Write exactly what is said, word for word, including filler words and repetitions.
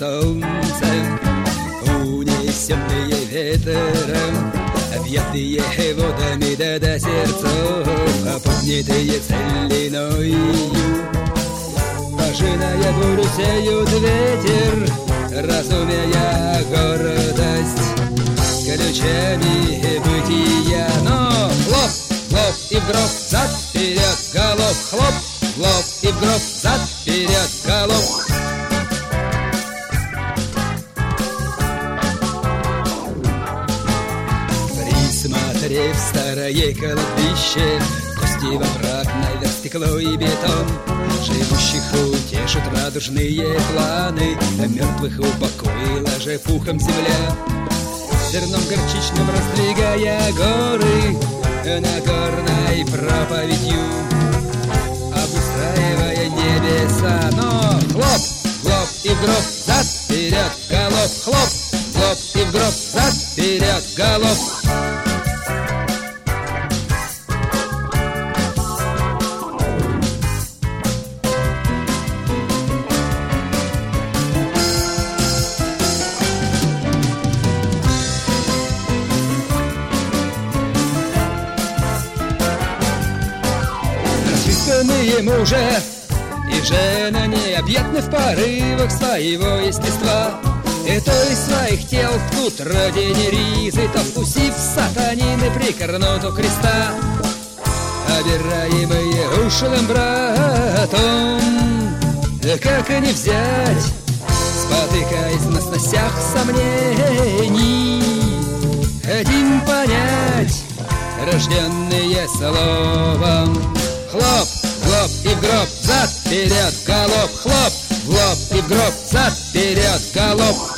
солнцем, унесенные ветром, объятые водами да до сердцов, поднятые целиною. Пожиная бурю сеют ветер, разумея гордость ключами бытия. Но хлоп, хлоп и в гроб, зад, вперед, голов, хлоп, хлоп и в гроб, зад, вперед, голов. Присмотрев старое кладбище, кости во враг навер стекло и бетон, живущих утешат радужные планы, а мертвых упокоила же пухом земля. Зерном горчичным раздвигая горы, Нагорной проповедью обустраивая небеса. Но хлоп, хлоп и в гроб, зад, вперед, голов, хлоп, хлоп и в гроб, зад, вперед, голов. Мужа и жена необъятны в порывах своего естества, и то из своих тел ткут родине ризы, то вкусив сатанины прикорнут у креста. Обираемые ушлым братом, как не взять, спотыкаясь на сносях сомнений, хотим понять, рожденные словом. Хлоп, хлоп и в гроб, зад, вперед, голов, хлоп, в лоб и в гроб, зад, вперед, голов.